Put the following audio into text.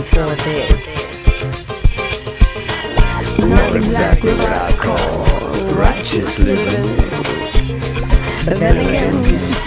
so it is. Not exactly what I call righteous living. But then again,